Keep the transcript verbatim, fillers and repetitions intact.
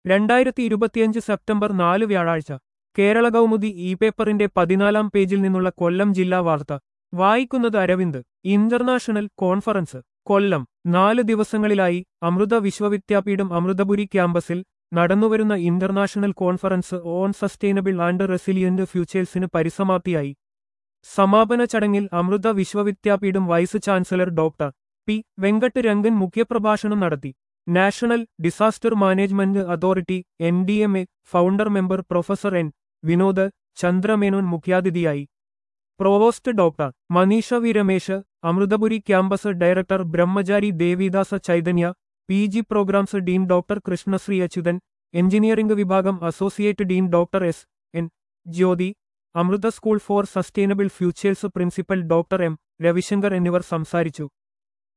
രണ്ടായിരത്തി ഇരുപത്തിയഞ്ച് സെപ്റ്റംബർ നാല് വ്യാഴാഴ്ച കേരള കൗമുദി ഇ പേപ്പറിന്റെ പതിനാലാം പേജിൽ നിന്നുള്ള കൊല്ലം ജില്ലാ വാർത്ത വായിക്കുന്നത് അരവിന്ദ്. ഇന്റർനാഷണൽ കോൺഫറൻസ് കൊല്ലം. നാല് ദിവസങ്ങളിലായി അമൃത വിശ്വവിദ്യാപീഠം അമൃതപുരി ക്യാമ്പസിൽ നടന്നുവരുന്ന international conference on sustainable and resilient ഫ്യൂച്ചേഴ്സിന് പരിസമാപ്തിയായി. സമാപന ചടങ്ങിൽ Amrita Vishwavidyapeetham vice chancellor doctor P Venkat Rangan മുഖ്യപ്രഭാഷണം നടത്തി. National disaster management authority N D M A founder member professor N Vinod Chandramenon മുഖ്യാതിഥിയായി. Provost doctor Manisha V Ramesh, Amritapuri campus director Brahmachari Devidasa Chaitanya, P G programs dean doctor Krishnasree Achuthan, engineering വിഭാഗം associate dean doctor S N Jyothi, Amrita school for sustainable futures principal doctor M Ravishankar എന്നിവർ സംസാരിച്ചു.